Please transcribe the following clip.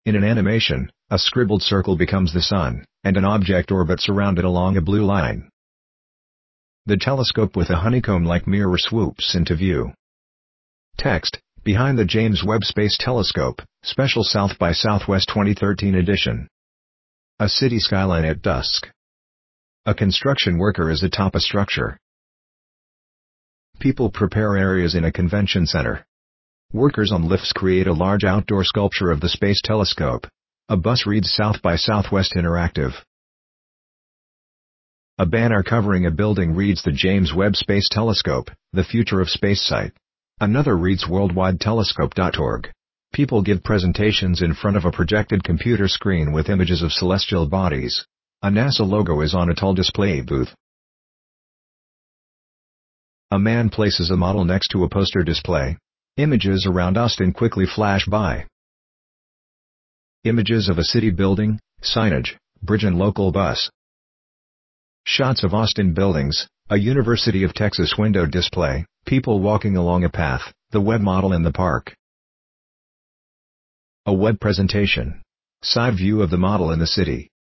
In an animation, a scribbled circle becomes the sun, and an object orbits around it along a blue line. The telescope with a honeycomb-like mirror swoops into view. Text: Behind the James Webb Space Telescope, Special South by Southwest 2013 edition. A city skyline at dusk. A construction worker is atop a structure. People prepare areas in a convention center. Workers on lifts create a large outdoor sculpture of the Space Telescope. A bus reads South by Southwest Interactive. A banner covering a building reads the James Webb Space Telescope, the future of space site. Another reads worldwidetelescope.org. People give presentations in front of a projected computer screen with images of celestial bodies. A NASA logo is on a tall display booth. A man places a model next to a poster display. Images around Austin quickly flash by. Images of a city building, signage, bridge and local bus. Shots of Austin buildings, a University of Texas window display, people walking along a path, the Webb model in the park. A web presentation. Side view of the model in the city.